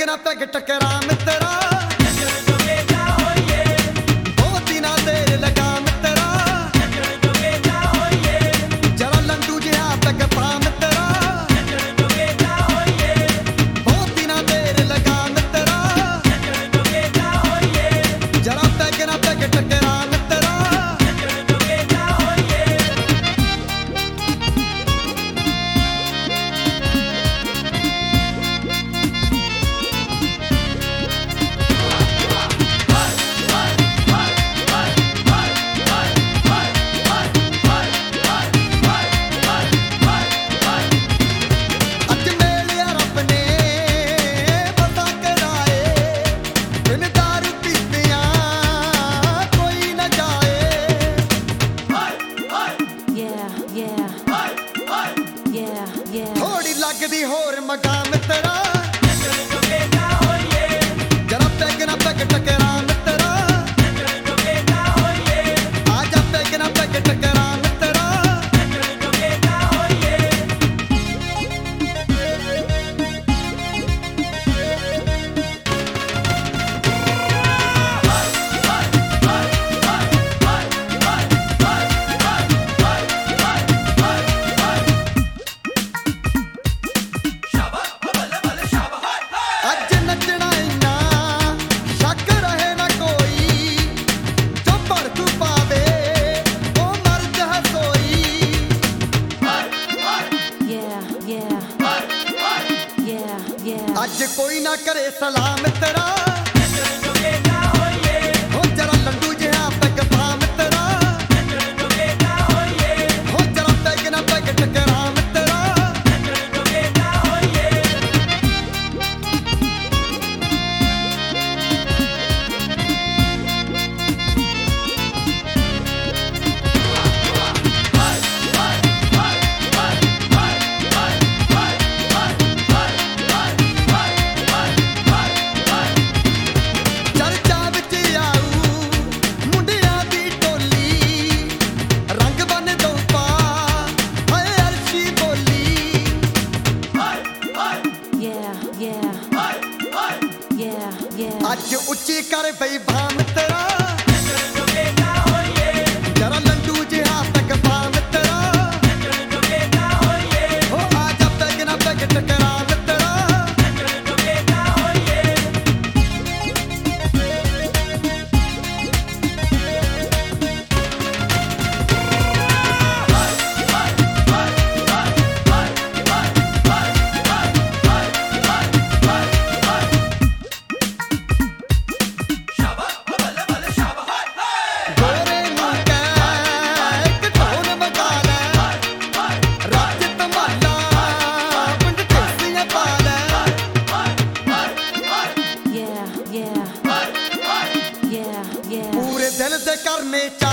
ਨਾ ਪੈਗ ਟਕਰਾ ਮਿੱਤਰਾ थोड़ी लगदी होर मगा मित्रा जरा पैग ना पैग टकरा मित्रा आजा पैग ना पैग टकरा मित्रा अज कोई ना करे सलाम मित्रा हो जरा लड्डू जिहा पैग पा मित्रा हो जरा पैग ना पैग टकरा मित्रा अज उच्ची कर बई भा मित्रा जरा लड्डू जिहा पैग पा मित्रा हो आजा पैग ना पैग टकरा मित्रा पूरे दिल से करने